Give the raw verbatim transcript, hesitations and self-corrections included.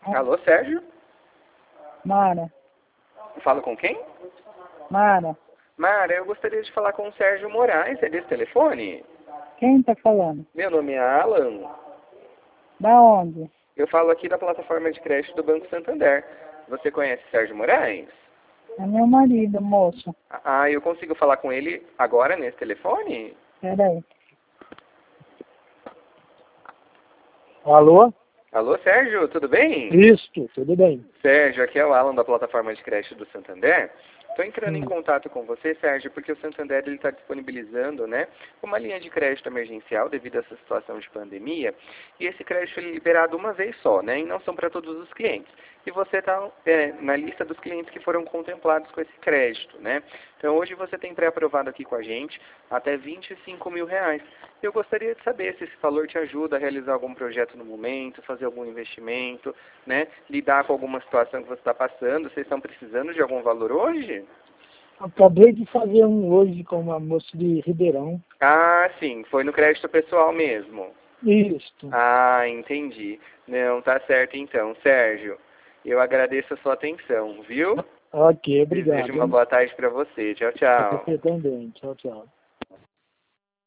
Alô, Sérgio? Mara. Falo com quem? Mara. Mara, eu gostaria de falar com o Sérgio Moraes. É desse telefone? Quem tá falando? Meu nome é Alan. Da onde? Eu falo aqui da plataforma de crédito do Banco Santander. Você conhece Sérgio Moraes? É meu marido, moço. Ah, eu consigo falar com ele agora nesse telefone? Peraí. Alô? Alô, Sérgio, tudo bem? Isto, tudo bem. Sérgio, aqui é o Alan da plataforma de crédito do Santander. Estou entrando em Hum. contato com você, Sérgio, porque o Santander está disponibilizando, né, uma linha de crédito emergencial devido a essa situação de pandemia. E esse crédito é liberado uma vez só, né, e não são para todos os clientes. E você está é, na lista dos clientes que foram contemplados com esse crédito, né? Então hoje você tem pré-aprovado aqui com a gente até vinte e cinco mil reais. Eu gostaria de saber se esse valor te ajuda a realizar algum projeto no momento, fazer algum investimento, né? Lidar com alguma situação que você está passando. Vocês estão precisando de algum valor hoje? Acabei de fazer um hoje com uma moça de Ribeirão. Ah, sim. Foi no crédito pessoal mesmo. Isto. Ah, entendi. Não, tá certo então. Sérgio, eu agradeço a sua atenção, viu? Ok, obrigado. Desejo uma boa tarde para você. Tchau, tchau. Você também. Tchau, tchau.